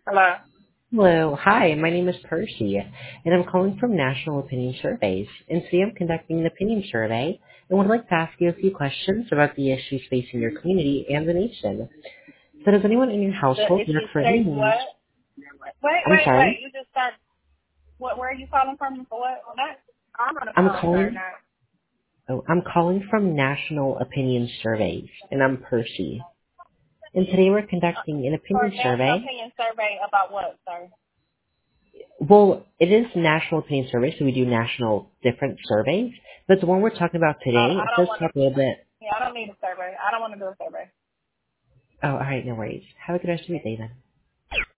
Hello. Hello. Hi, my name is Percy, and I'm calling from National Opinion Surveys. And today I'm conducting an opinion survey and would like to ask you a few questions about the issues facing your community and the nation. So does anyone in your The household work issue for any states news? what? Wait, I'm wait, wait. sorry. You just start. What? Where are you calling from? For what? What? I'm on the I'm phone, sir. calling. Now. I'm calling from National Opinion Surveys, and I'm Percy. And today we're conducting an For opinion national survey. opinion survey about what, sir? Well, it is National Opinion Survey, so we do national different surveys. But the one we're talking about today, I it don't does want to. talk a little bit. Yeah, I don't need a survey. I don't want to do a survey. Oh, all right, no worries. Have a good rest of your day then.